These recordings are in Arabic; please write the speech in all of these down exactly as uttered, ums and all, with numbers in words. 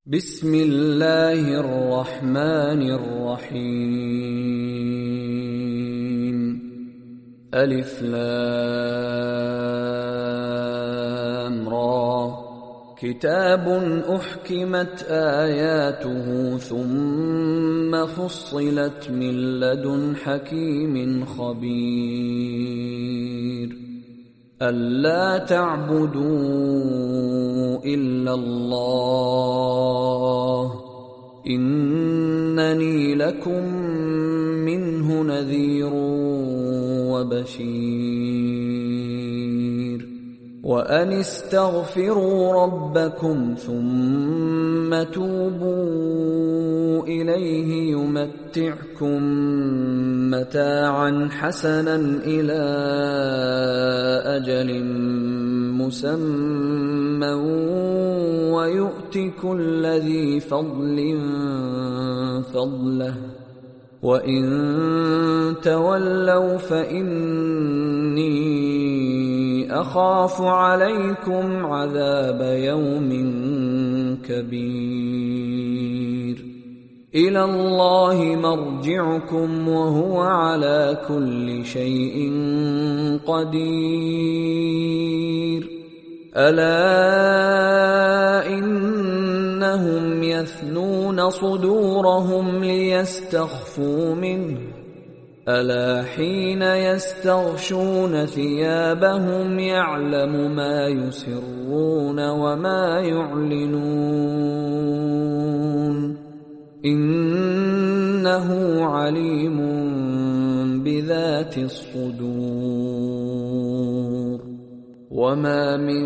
بسم الله الرحمن الرحيم. ألف لام را. كتاب أحكمت آياته ثم فصلت من لدن حكيم خبير. ألا تعبدوا إلا الله إنني لكم منه نذير وبشير. وأن استغفروا ربكم ثم توبوا إليه يمتعكم متاعا حسنا إلى أجل مسمى ويؤت كل ذي فضل فضله وإن تولوا فإني أخاف عليكم عذاب يوم كبير. إلى الله مرجعكم وهو على كل شيء قدير. ألا إنهم يثنون صدورهم ليستخفوا منه ألا حين يستغشون ثيابهم يعلم ما يسرون وما يعلنون إنه عليم بذات الصدور. وما من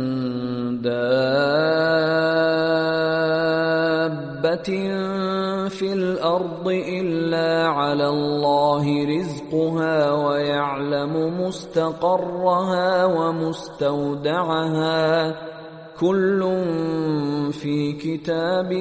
دابة في الأرض إلا على الله رزقها ويعلم مستقرها ومستودعها كل في كتاب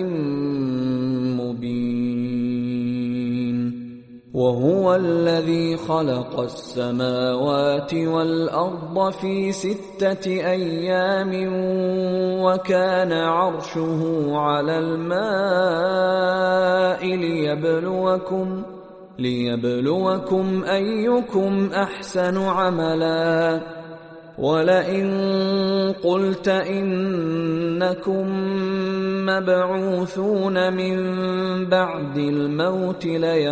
مبين. وهو الذي خلق السماوات والأرض في ستة أيام وكان عرشه على الماء ليبلوكم ليبلوكم أيكم أحسن عملا. ولئن قلت إنكم مبعوثون من بعد الموت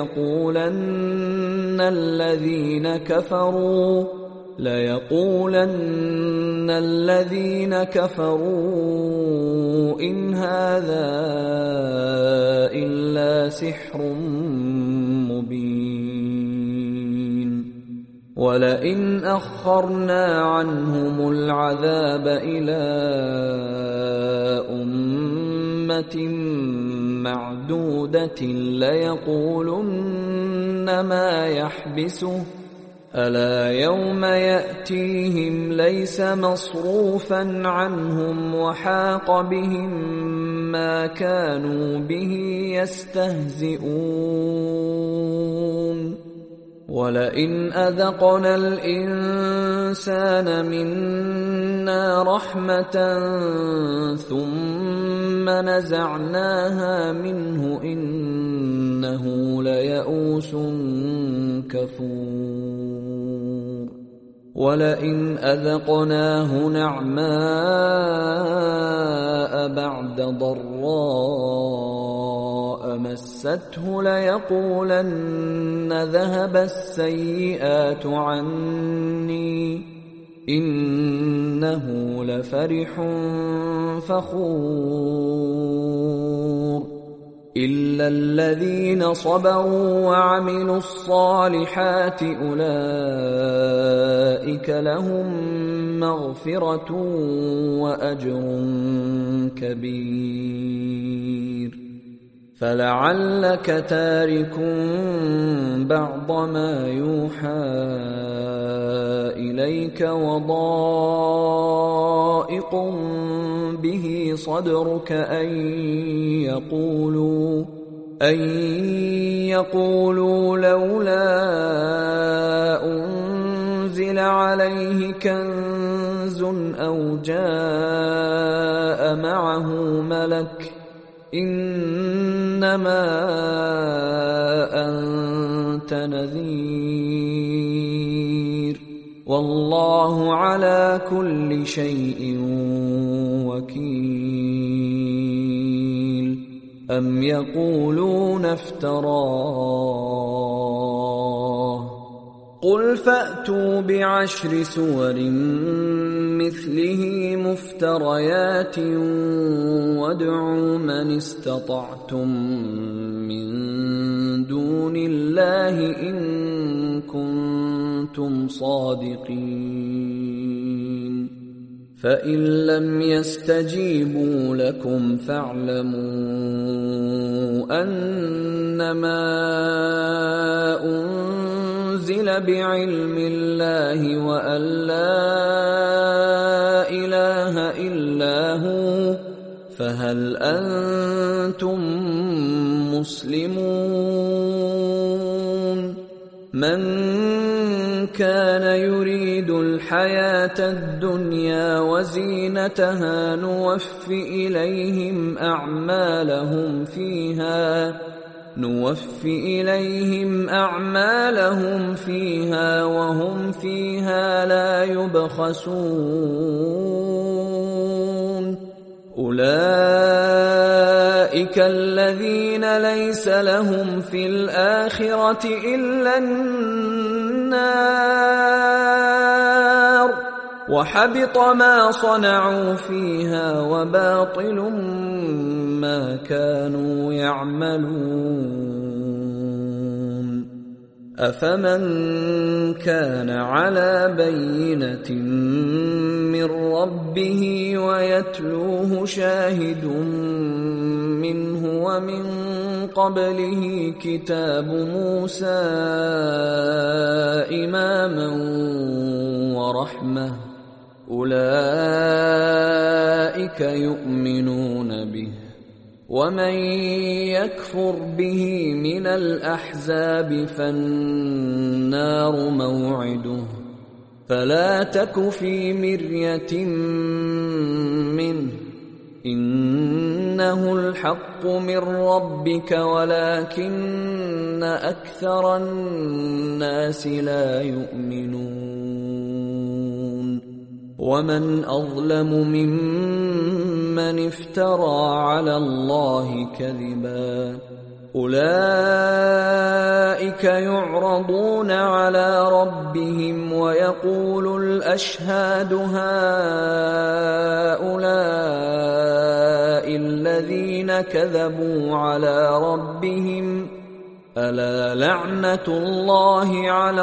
ليقولن الذين كفروا ليقولن الذين كفروا إن هذا إلا سحر مبين. ولئن أخرنا عنهم العذاب إلى أمة معدودة ليقولن ما يحبسه ألا يوم يأتيهم ليس مصروفا عنهم وحاق بهم ما كانوا به يستهزئون. ولئن أذقنا الإنسان منا رحمة ثم نزعناها منه إنه ليئوس كفور. ولئن أذقناه نعماء بعد ضراء مسته ليقولن ذهب السيئات عني إنه لفرح فخور. إلا الذين صبروا وعملوا الصالحات أولئك لهم مغفرة وأجر كبير. فلعلك تارك بعض ما يوحى إليك وضائق به صدرك أن يقولوا أن يقولوا لولا أنزل عليه كنز أو جاء معه ملك إنما أنت نذير والله على كل شيء وكيل أم يقولون افتراه قل فأتوا بعشر سور مثله مفتريات وادعوا من استطعتم من دون الله إن كنتم صادقين فإن لم يستجيبوا لكم فاعلموا أنما أنزل بعلم الله وأن لا إله إلا هو فهل أنتم مسلمون من كان يريد الحياة الدنيا وزينتها نوف إليهم أعمالهم فيها نوف إليهم أعمالهم فيها وهم فيها لا يبخسون أولئك الذين ليس لهم في الآخرة إلا النار وحبط ما صنعوا فيها وباطل ما كانوا يعملون أفمن كان على بينة من ربه ويتلوه شاهد منه ومن قبله كتاب موسى إماما ورحمة أولئك يؤمنون به ومن يكفر به من الأحزاب فالنار موعده فلا تك في مرية منه إنه الحق من ربك ولكن أكثر الناس لا يؤمنون ومن أظلم ممن افترى على الله كذبا أولئك يعرضون على ربهم ويقول الأشهاد هؤلاء الذين كذبوا على ربهم ألا لعنة الله على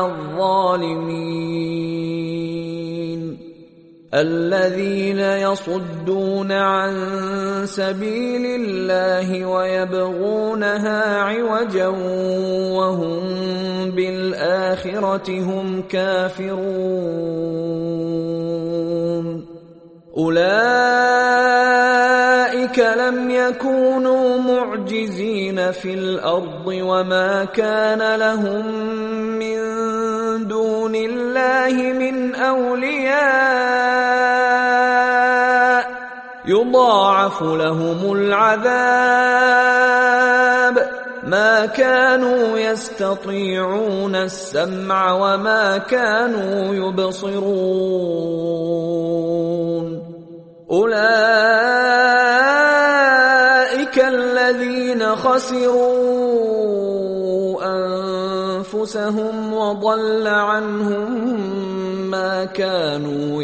الظالمين الذين يصدون عن سبيل الله ويبغونها عوجا وهم بالآخرة هم كافرون أولئك لم يكونوا معجزين في الأرض وما كان لهم من دون الله من أولياء يضاعف لهم العذاب ما كانوا يستطيعون السمع وما كانوا يبصرون أولئك الذين خسروا أنفسهم وضل عنهم ما كانوا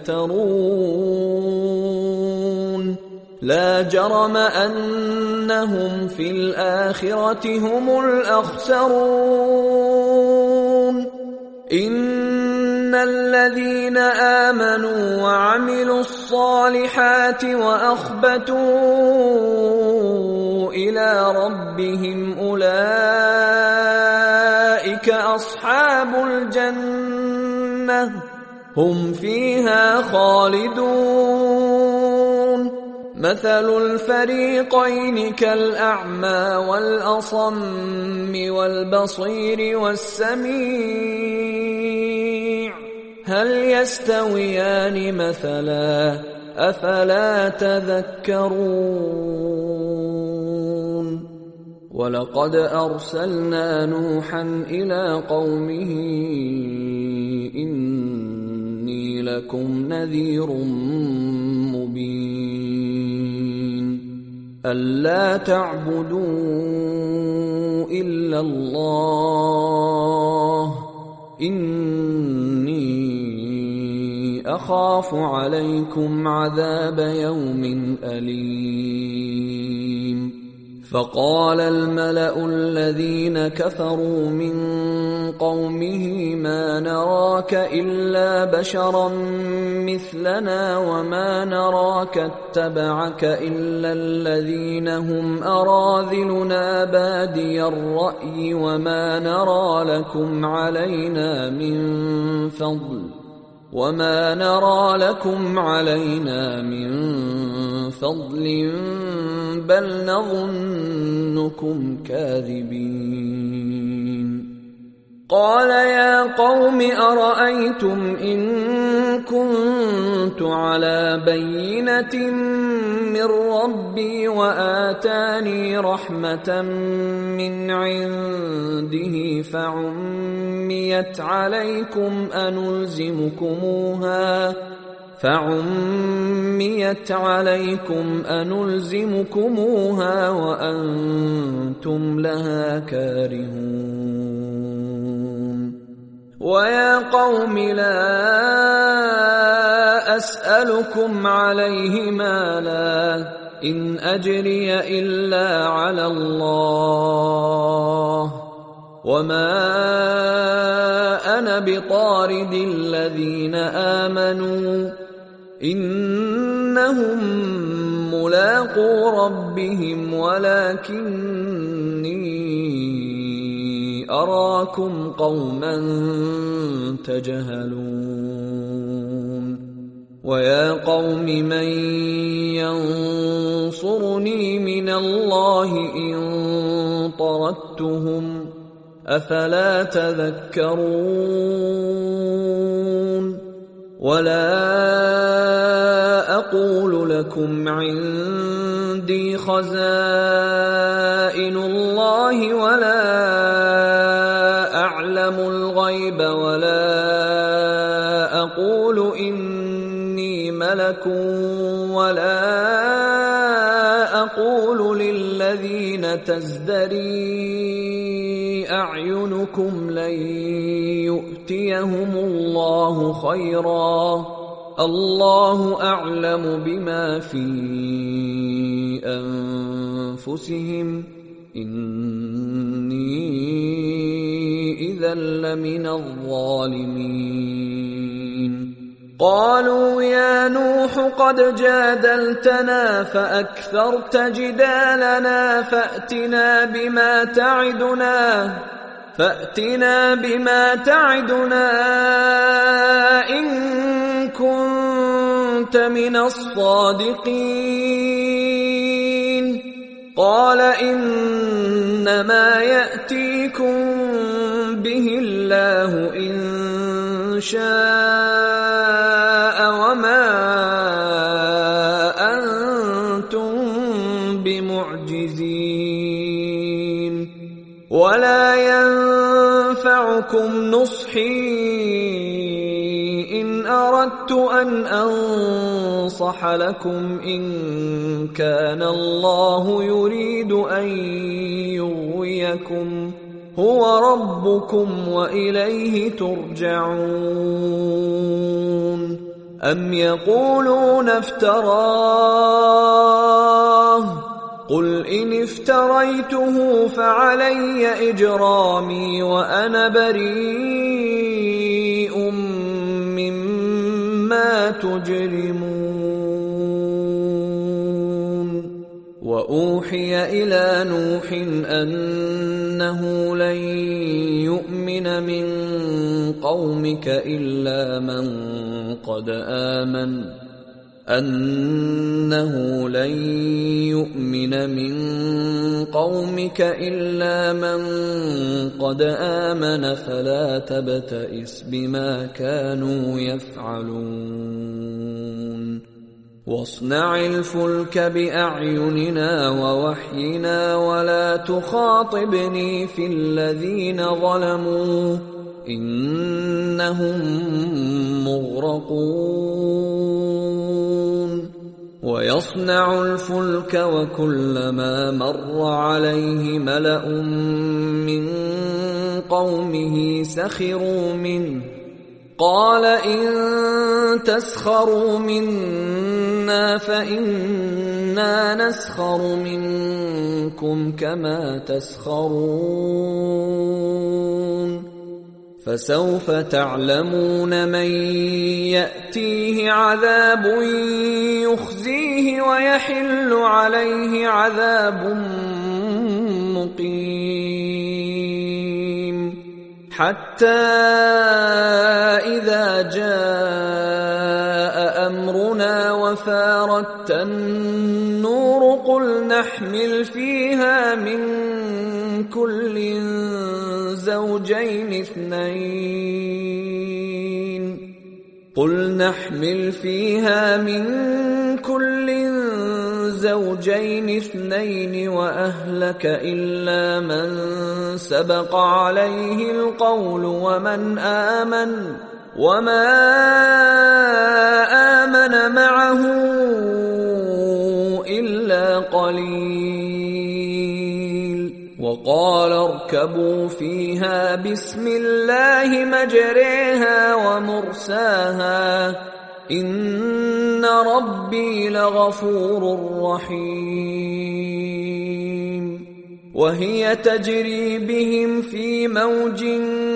يفترون لا جرم أنهم في الآخرة هم الأخسرون إن الذين آمنوا وعملوا الصالحات وأخبتوا إلى ربهم أولئك أصحاب الجنة هم فيها خالدون مثل الفريقين كالأعمى والأصم والبصير والسميع هل يستويان مثلا أفلا تذكرون ولقد أرسلنا نوحا إلى قومه إني لكم نذير مبين ألا تعبدوا إلا الله إني أخاف عليكم عذاب يوم أليم فقال الملأ الذين كفروا من قومه ما نراك إلا بشرا مثلنا وما نراك اتبعك إلا الذين هم أراذلنا بادي الرأي وما نرى لكم علينا من فضل وما نرى لكم علينا من فضل بل نظنكم كاذبين قال يا قوم أرأيتم إن كنت على بينة من ربي وآتاني رحمة من عنده فعميت عليكم أنلزمكموها فعميت عليكم أنلزمكموها وأنتم لها كارهون ويا قوم لا أسألكم عليه مالا إن أجري إلا على الله وما أنا بطارد الذين آمنوا إنهم ملاقو ربهم ولكني أراكم قوما تجهلون ويا قوم من ينصرني من الله إن طردتهم أفلا تذكرون ولا أقول لكم عندي خزائن الله ولا أعلم الغيب ولا أقول إني ملك ولا أقول للذين تزدري أعينكم لن يؤتيهم الله خيرا الله أعلم بما في أنفسهم إني إذا لمن الظالمين قالوا يا نوح قد جادلتنا فأكثرت جدالنا فأتنا بما تعدنا فأتنا بما تعدنا إن كنت من الصادقين قال إنما يأتيكم به الله إن شاء وما أنتم بمعجزين ولا ينفعكم نصحي إن أردت أن أنصح لكم إن كان الله يريد أن يغويكم هو ربكم وإليه ترجعون أم يقولون افتراه قل إن افتريته فعلي إجرامي وأنا بريء مما تجرمون وأوحي إلى نوح أنه لن يؤمن من قومك إلا من قد آمن أنه لن يؤمن من قومك إلا من قد آمن فلا تبتئس بما كانوا يفعلون واصنع الفلك بأعيننا ووحينا ولا تخاطبني في الذين ظلموا إنهم مغرقون ويصنع الفلك وكلما مر عليه ملأ من قومه سخروا منه قال إن تسخروا منا فإنا نسخر منكم كما تسخرون فسوف تعلمون من يأتيه عذاب يخزيه ويحل عليه عذاب مقيم حتى إذا جاء أمرنا وفارت النور قل نحمل فيها من كل زوجين اثنين قل نحمل فيها من كل زوجين اثنين وأهلك إلا من سبق عليه القول ومن آمن وما آمن معه إلا قليل وقال اركبوا فيها بسم الله مجريها ومرساها إن ربي لغفور رحيم وهي تجري بهم في موج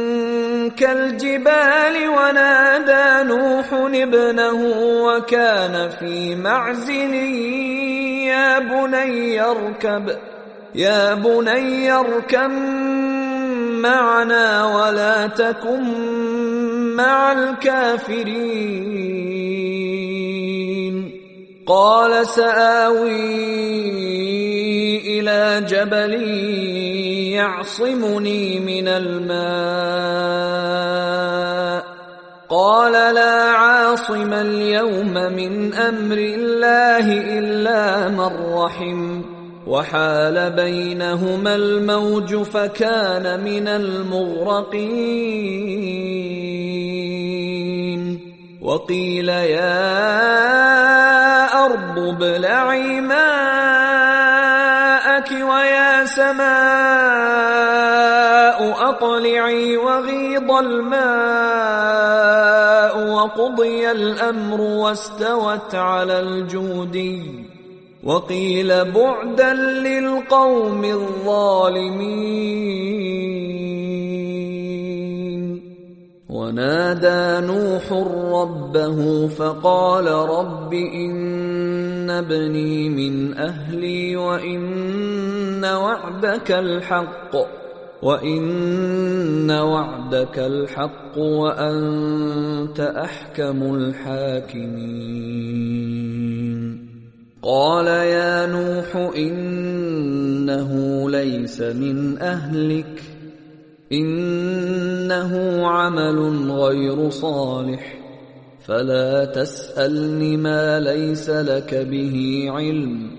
كالجبال ونادى نوح ابنه وكان في معزل يا بني اركب يا بني اركب معنا ولا تكن مع الكافرين قال سآوي إلى جبل يعصمني من الماء قال لا عاصم اليوم من أمر الله إلا من رحم وحال بينهما الموج فكان من المغرقين وقيل يا أرض ابلعي ماءك ويا سماء أقلعي وغيض الماء وقضي الأمر واستوت على الجودي وقيل بعدا للقوم الظالمين ونادى نوح ربه فقال رب إن ابني من أهلي وإن وعدك الحق وإن وعدك الحق وأنت أحكم الحاكمين قال يا نوح إنه ليس من أهلك إنه عمل غير صالح فلا تسألني ما ليس لك به علم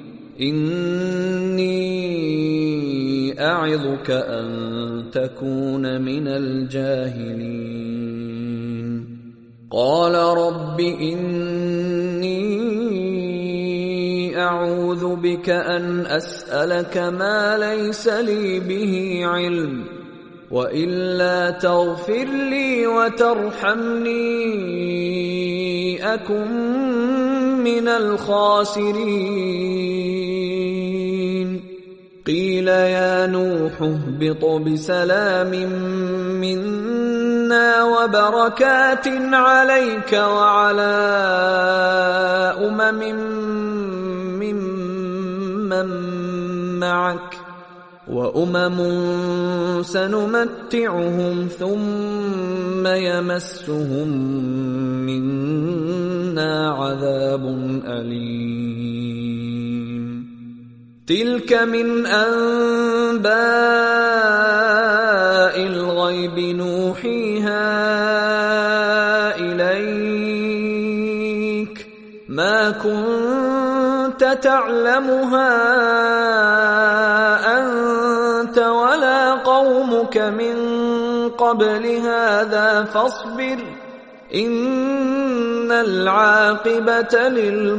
إني أعظك أن تكون من الجاهلين قال رب إني أعوذ بك أن أسألك ما ليس لي به علم وإلا تغفر لي وترحمني أكن من الخاسرين قيل يا نوح اهبط بسلام منا وبركات عليك وعلى أمم ممن معك وأمم سنمتعهم ثم يمسهم منا عذاب أليم تلك من أنباء الغيب نوحيها إليك ما كنت كنت تعلمها أنت ولا قومك من قبل هذا فاصبر إن العاقبة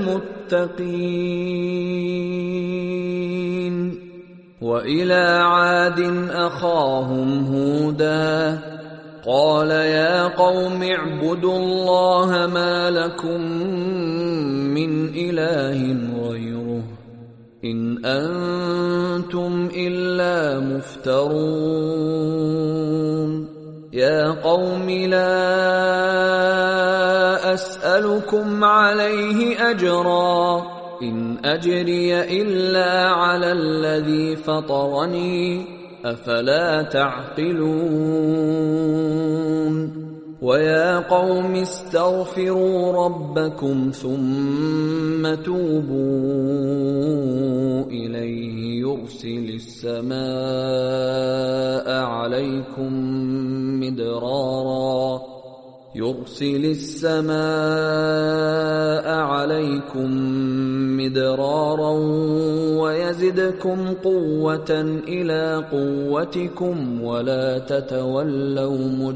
للمتقين. وإلى عاد أخاهم هودا قال يا قوم اعبدوا الله ما لكم من إله غيره إن أنتم إلا مفترون. يا قوم لا أسألكم عليه أجرا إن أجري إلا على الذي فطرني أفلا تعقلون. ويا قوم استغفروا ربكم ثم توبوا إليه يرسل السماء عليكم مدرارا يرسل السماء عليكم مدرارا ويزدكم قوة إلى قوتكم ولا تتولوا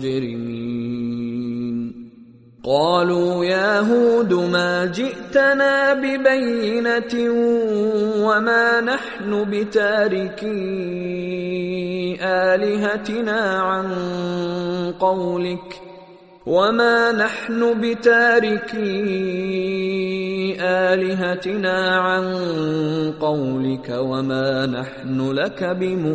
مجرمين. قالوا يا هود ما جئتنا ببينة وما نحن بتاركي آلهتنا عن قولك وما نحن بتاركي آلهتنا عن قولك وما نحن لك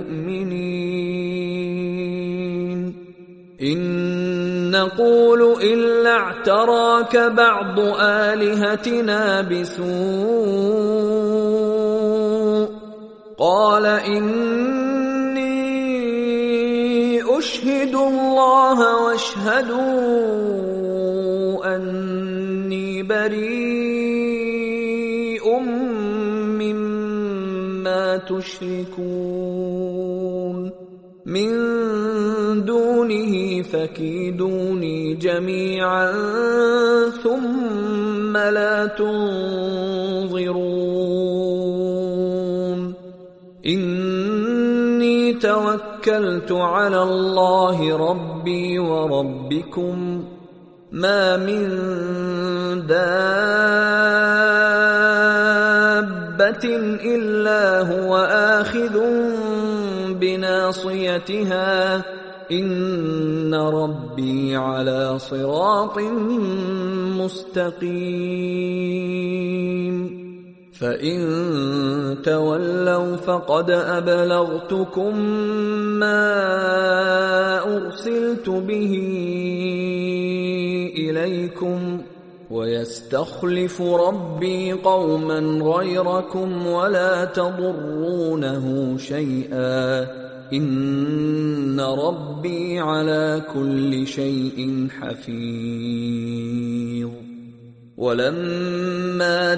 بمؤمنين إن نقول إلا اعتراك بعض آلهتنا بسوء قال إني أشهد الله واشهدوا أني بريء مما تشركون من دونه فكيدوني جميعا ثم لا تنظرون. إني توكلت على الله ربي وربكم ما من دابة إلا هو آخذ بناصيتها إن ربي على صراط مستقيم. فإن تولوا فقد أبلغتكم ما أرسلت به إليكم ويستخلف ربي قوما غيركم ولا تضرونه شيئا إن ربي على كل شيء حفيظ. ولما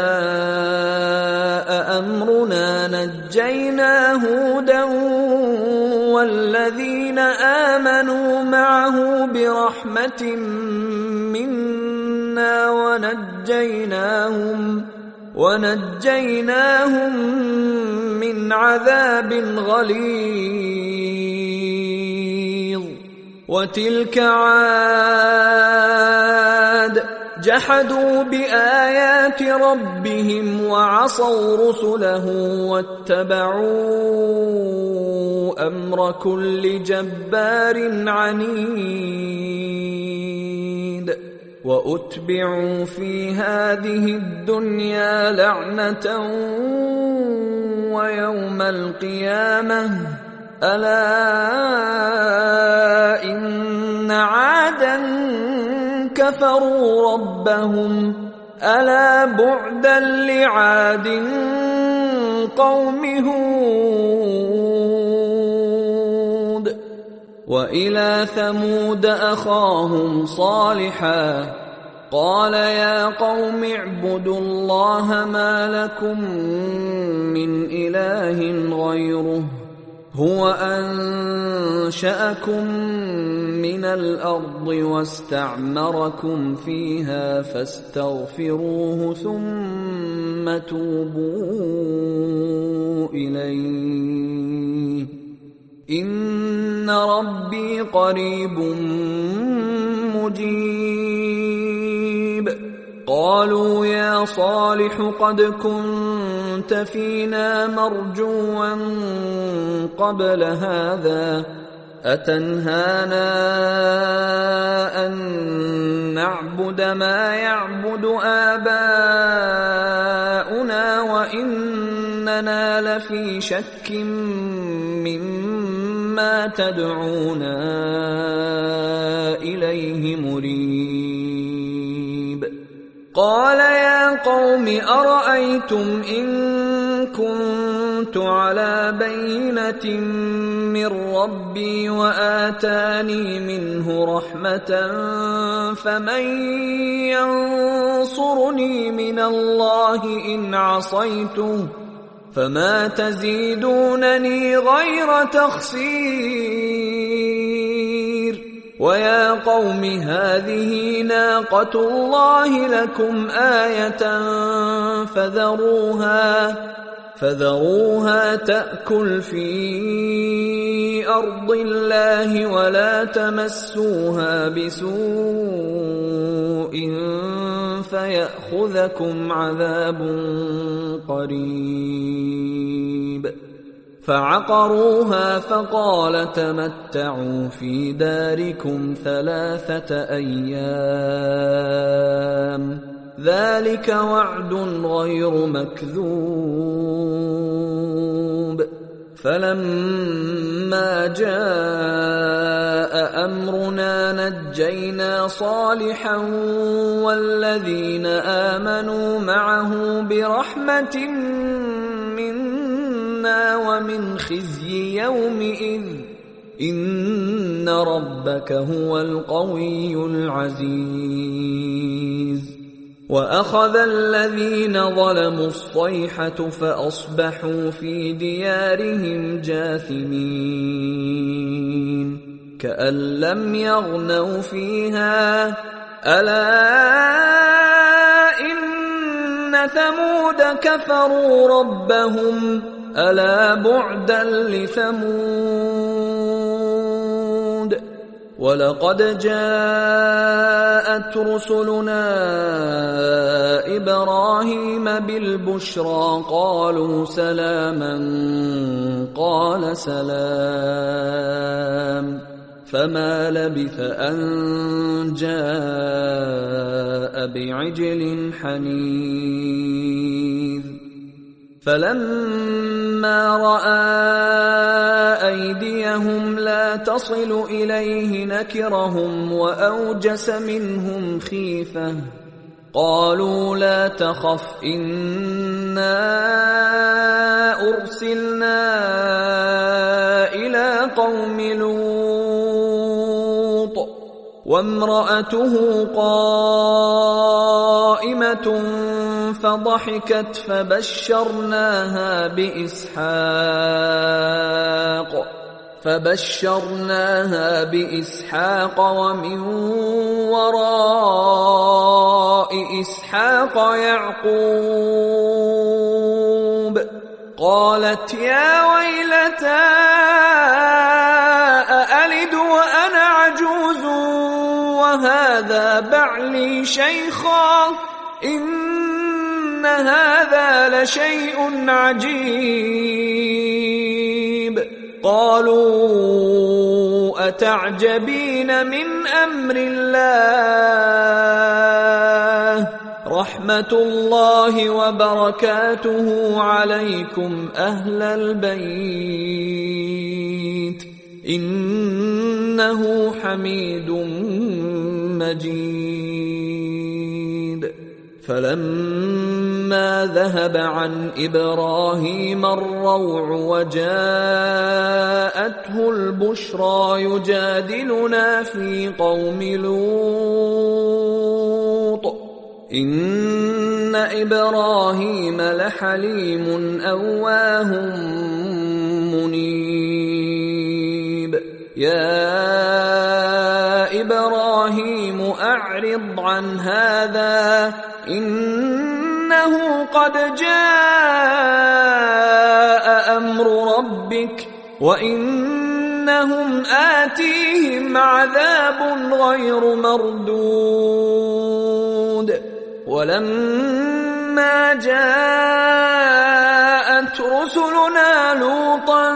جاء أمرنا نجينا هودا والذين آمنوا معه برحمة منا ونجيناهم ونجيناهم من عذاب غليظ. وتلك عاد جحدوا بآيات ربهم وعصوا رسله واتبعوا أمر كل جبار عنيد. وأتبعوا في هذه الدنيا لعنة ويوم القيامة ألا إن عادا كفروا ربهم ألا بعدا لعاد قوم هود. وإلى ثمود أخاهم صالحا قال يا قوم اعبدوا الله ما لكم من إله غيره هو أنشأكم من الأرض واستعمركم فيها فاستغفروه ثم توبوا إليه إن ربي قريب مجيب. قالوا يا صالح قد كنت فينا مرجوا قبل هذا أتنهانا أن نعبد ما يعبد آباؤنا وإننا لفي شك مما تدعونا إليه مريب. قال يا قوم أرأيتم إن كنت على بينة من ربي وآتاني منه رحمة فمن ينصرني من الله إن عصيته فما تزيدونني غير تخسير. ويا قوم هذه ناقة الله لكم آية فذروها فذروها تأكل في أرض الله ولا تمسوها بسوء فيأخذكم عذاب قريب. فعقروها فقال تمتعوا في داركم ثلاثة أيام ذلك وعد غير مكذوب. فلما جاء أمرنا نجينا صالحا والذين آمنوا معه برحمة منا ومن خزي يومئذ إن ربك هو القوي العزيز. وأخذ الذين ظلموا الصيحة فأصبحوا في ديارهم جاثمين كأن لم يغنوا فيها ألا إن ثمود كفروا ربهم ألا بعدا لثمود. ولقد جاءت رسلنا إبراهيم بالبشرى قالوا سلاما قال سلام فما لبث أن جاء بعجل حنيذ. فلما رأى أيديهم لا تصل إليه نكرهم وأوجس منهم خيفة قالوا لا تخف إنا أرسلنا إلى قوم لوط وامرأته قائمة فضحكت فبشرناها بإسحاق فبشرناها بإسحاق ومن وراء إسحاق يعقوب. قالت يا ويلتى أألد وأنا عجوز وهذا بعلي شيخا إن هذا لشيء عجيب. قالوا أتعجبين من أمر الله رحمة الله وبركاته عليكم أهل البيت إنه حميد مجيد. فلما ذهب عن إبراهيم الروع وجاءته البشرى يجادلنا في قوم لوط إن إبراهيم لحليم أواه منيب. يا إبراهيم أعرض عن هذا إنه قد جاء أمر ربك وإنهم آتيهم عذاب غير مردود ولما جاءت رسلنا لوطا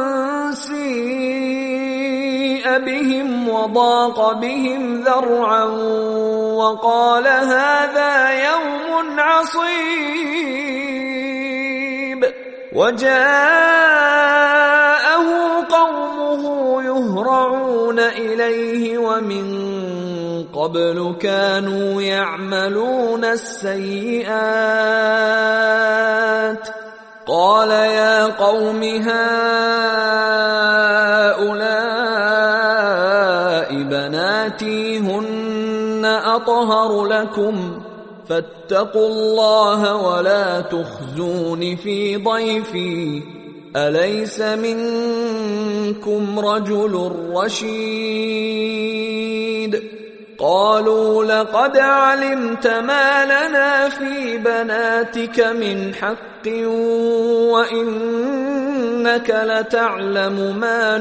سيء بهم وضاق بهم ذرعا وقال هذا يوم عصيب وجاءه قومه يهرعون إليه ومن قبل كانوا يعملون السيئات قال يا قوم هؤلاء بناتي هن أطهر لكم فاتقوا الله ولا تخزون في ضيفي أليس منكم رجل رشيد قالوا لقد علمت ما لنا في بناتك من حق وإنك لتعلم ما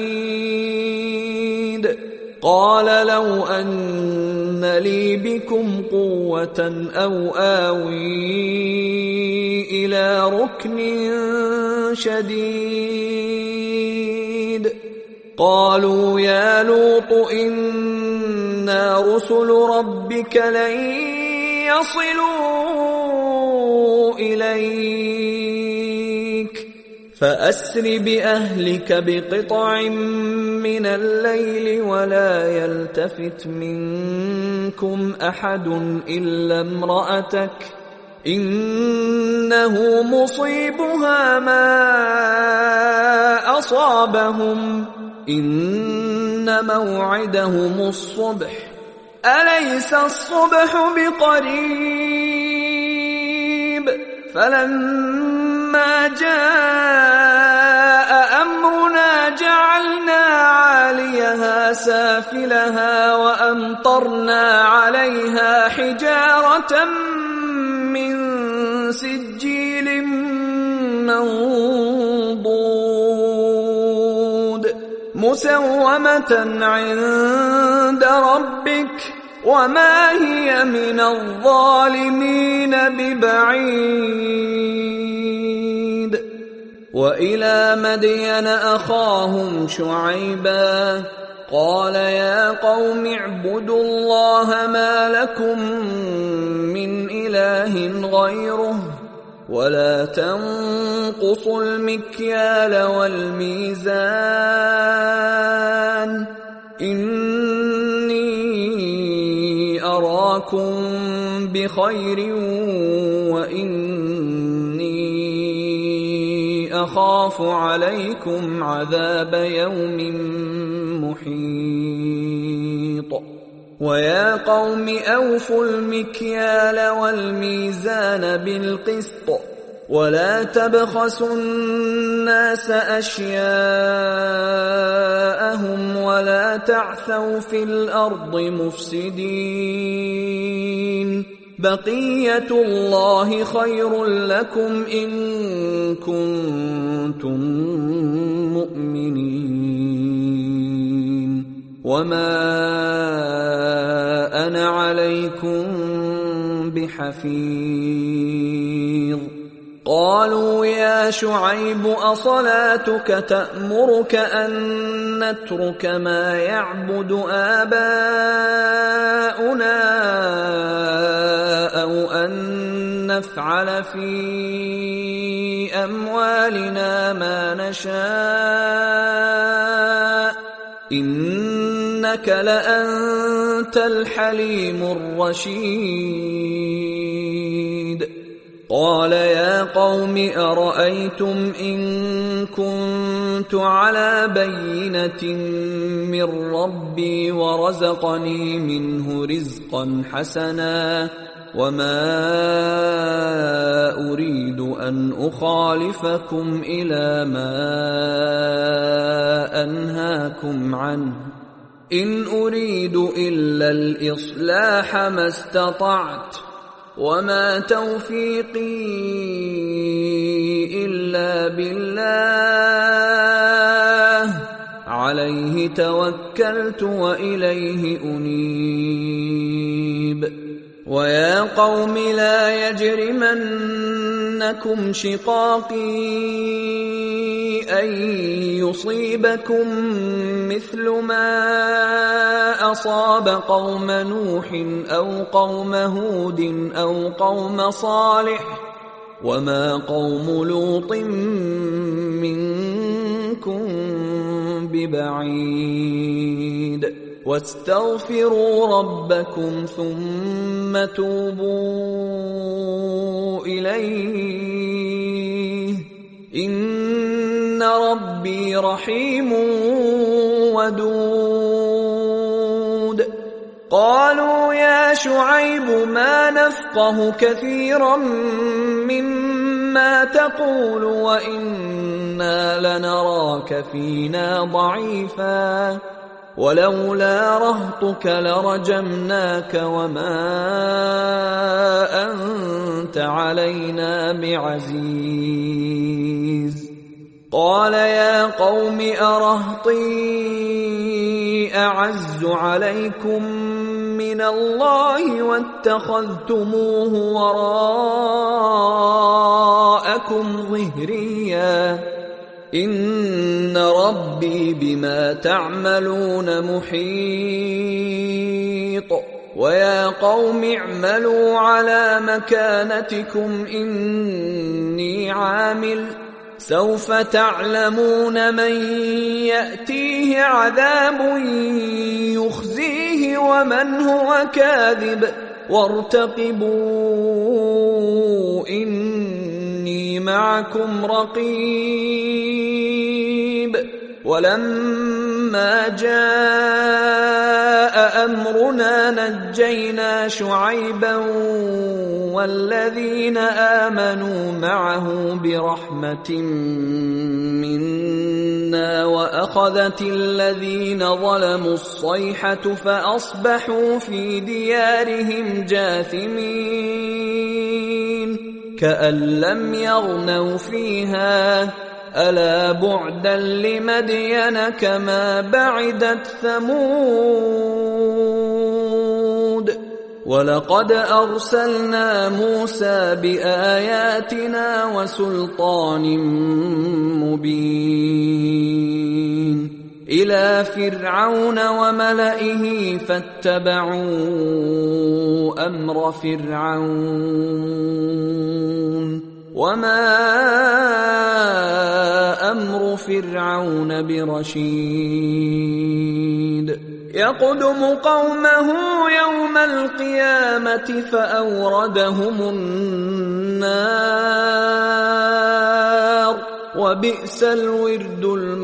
نريد قال لو أن لي بكم قوة أو آوي إلى ركن شديد قالوا يا لوط إنا رسل ربك لن يصلوا إليك فأسر بأهلك بقطع من الليل ولا يلتفت منكم أحد إلا امرأتك إنه مصيبها ما أصابهم إن موعدهم الصبح أليس الصبح بقريب فلما جاء أمرنا جعلنا عاليها سافلها وأمطرنا عليها حجارة من سجيل منضود مسومة عند ربك وما هي من الظالمين ببعيد وإلى مدين أخاهم شعيبا قال يا قوم اعبدوا الله ما لكم من إله غيره ولا تنقصوا المكيال والميزان إني أراكم بخير وإني أخاف عليكم عذاب يوم محيط ويا قوم أوفوا المكيال والميزان بالقسط ولا تبخسوا الناس أشياءهم ولا تعثوا في الأرض مفسدين بقية الله خير لكم إن كنتم مؤمنين وما أنا عليكم بحفيظ قالوا يا شعيب أصلاتك تأمرك أن نترك ما يعبد آباؤنا أو أن نفعل في أموالنا ما نشاء إنك لأنت الحليم الرشيد قال يا قوم أرأيتم إن كنت على بينة من ربي ورزقني منه رزقا حسنا وما أريد أن أخالفكم إلى ما أنهاكم عنه إن أريد إلا الإصلاح ما استطعت وما توفيقي إلا بالله عليه توكلت وإليه أنيب ويا قوم لا يجرمنكم شقاقي أن يصيبكم مثل ما أصاب قوم نوح أو قوم هود أو قوم صالح وما قوم لوط منكم ببعيد واستغفروا ربكم ثم توبوا إليه إن ربي رحيم ودود قالوا يا شعيب ما نفقه كثيرا مما تقول وإنا لنراك فينا ضعيفا ولولا رهطك لرجمناك وما أنت علينا بعزيز قال يا قوم أرهطي أعز عليكم من الله واتخذتموه وراءكم ظهريا إن ربي بما تعملون محيط ويا قوم اعملوا على مكانتكم إني عامل سوف تعلمون من يأتيه عذاب يخزيه ومن هو كاذب وارتقبوا إني معكم رقيب ولما جاء أمرنا نجينا شعيبا والذين آمنوا معه برحمة منا وأخذت الذين ظلموا الصيحة فأصبحوا في ديارهم جاثمين كأن لم يغنوا فيها ألا بعدا لمدين كما بعدت ثمود ولقد أرسلنا موسى بآياتنا وسلطان مبين إلى فرعون وملئه فاتبعوا أمر فرعون وما أمر فرعون برشيد يقدم قومه يوم القيامة فأوردهم النار وبئس الورد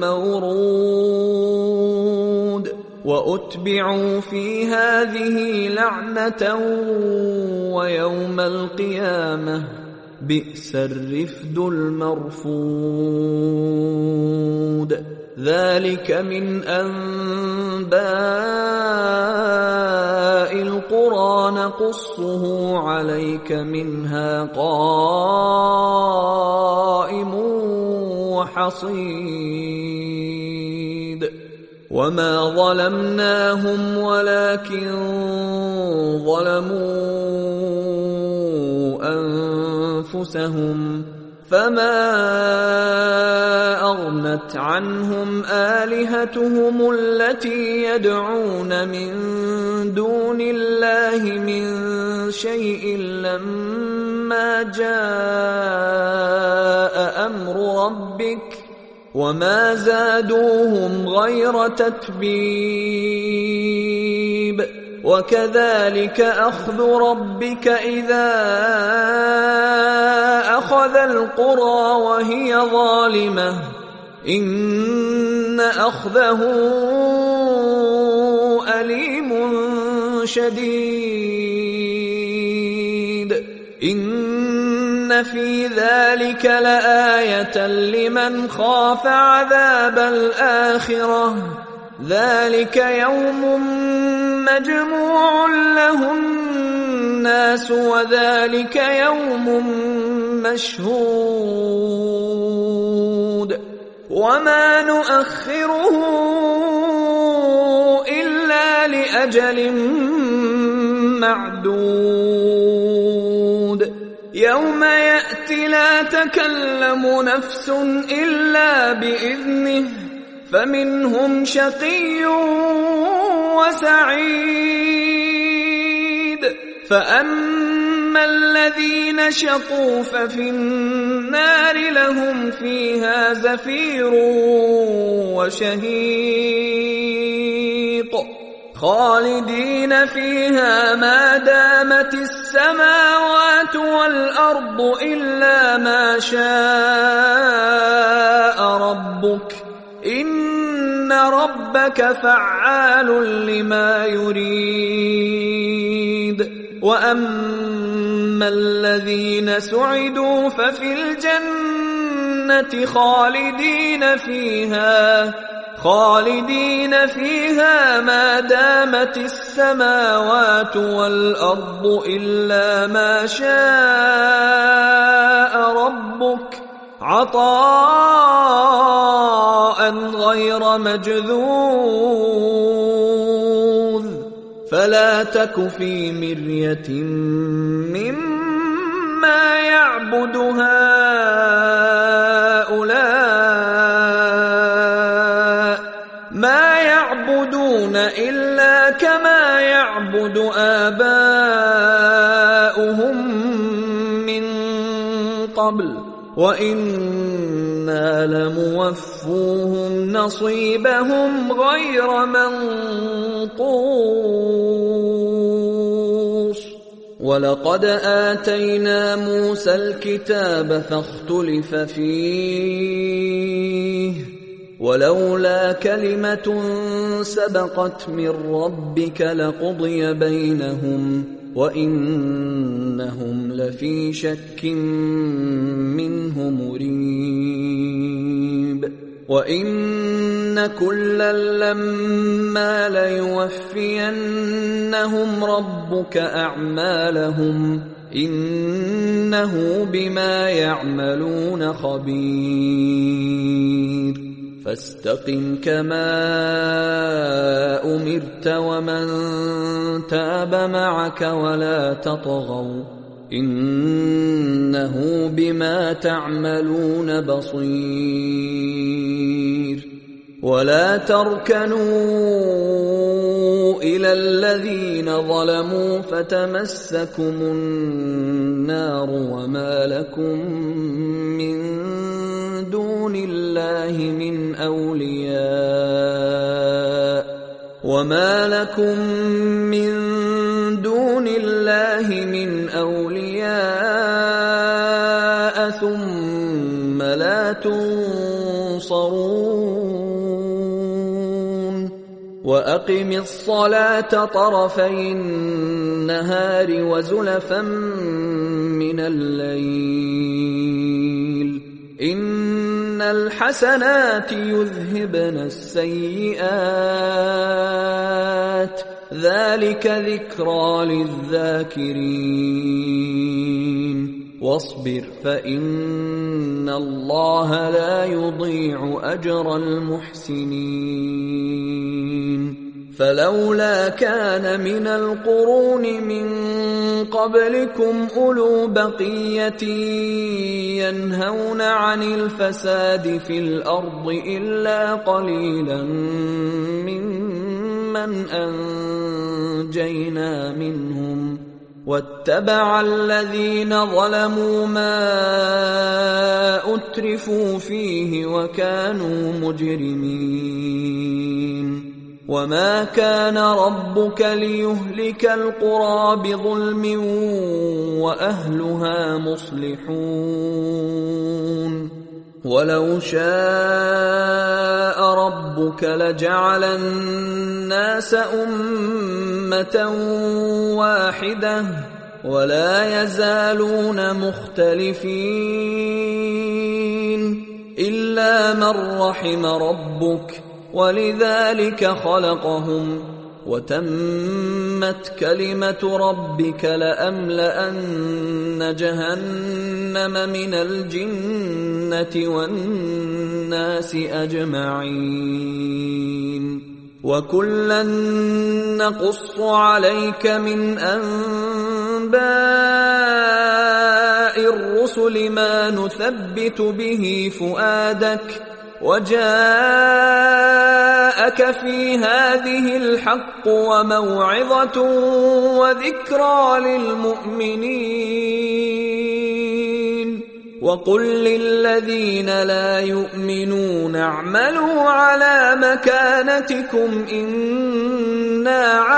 المورود وأتبعوا في هذه لعنة ويوم القيامة بئس الرفد المرفود ذلك من أنباء القرى نقصه عليك منها قائم وحصيد وما ظلمناهم ولكن ظلموا أنفسهم فما أغنت عنهم آلهتهم التي يدعون من دون الله من شيء لما جاء أمر ربك وما زادوهم غير تتبيب وكذلك أخذ ربك إذا أخذ القرى وهي ظالمة إن أخذه أليم شديد إن في ذلك لآية لمن خاف عذاب الآخرة ذلك يوم مجموع له الناس وذلك يوم مشهود وما نؤخره إلا لأجل معدود يوم يأتي لا تكلم نفس إلا بإذنه فمنهم شقي وسعيد فأما الذين شقوا ففي النار لهم فيها زفير وشهيق خالدين فيها ما دامت السماوات والأرض إلا ما شاء ربك إن ربك فعال لما يريد وأما الذين سعدوا ففي الجنة خالدين فيها خالدين فيها ما دامت السماوات والأرض إلا ما شاء ربك عطاء غير مجذوذ فلا تك في مرية مما يعبد هؤلاء ما يعبدون إلا كما يعبد آباؤهم من قبل وإنا لموفوهم نصيبهم غير منقوص ولقد آتينا موسى الكتاب فاختلف فيه ولولا كلمة سبقت من ربك لقضي بينهم وإنهم لفي شك منه مريب وإن كلا لما ليوفينهم ربك أعمالهم إنه بما يعملون خبير فاستقم كما أمرت ومن تاب معك ولا تطغوا إنه بما تعملون بصير ولا تركنوا إلى الذين ظلموا فتمسكم النار وما لكم من دون الله من أولياء وما لكم من دون الله من أولياء ثم لا تنصرون وأقم الصلاة طرفي النهار وزلفا من الليل إن الحسنات يذهبن السيئات ذلك ذكرى للذاكرين واصبر فإن الله لا يضيع أجر المحسنين فلولا كان من القرون من قبلكم أولو بقية ينهون عن الفساد في الأرض إلا قليلا ممن أنجينا منهم واتبع الذين ظلموا ما أترفوا فيه وكانوا مجرمين وما كان ربك ليهلك القرى بظلم وأهلها مصلحون ولو شاء ربك لجعل الناس أمة واحدة ولا يزالون مختلفين إلا من رحم ربك ولذلك خلقهم وتمت كلمة ربك لأملأن جهنم من الجنة والناس أجمعين وكلا نقص عليك من أنباء الرسل ما نثبت به فؤادك وجاءك في هذه الحق وموعظة وذكرى للمؤمنين وقل للذين لا يؤمنون اعملوا على مكانتكم إنا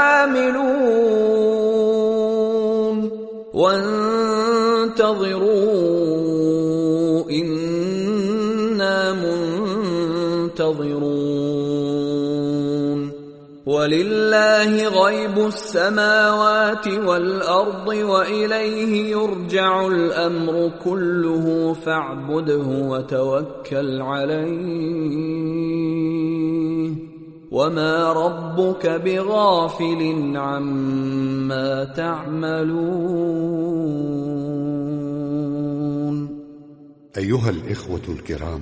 عاملون وانتظروا إنا منتظرون ولله غيب السماوات والأرض وإليه يرجع الأمر كله فاعبده وتوكل عليه وما ربك بغافل عما تعملون. أيها الإخوة الكرام،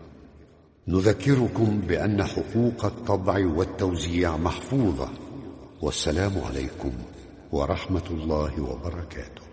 نذكركم بأن حقوق الطبع والتوزيع محفوظة، والسلام عليكم ورحمة الله وبركاته.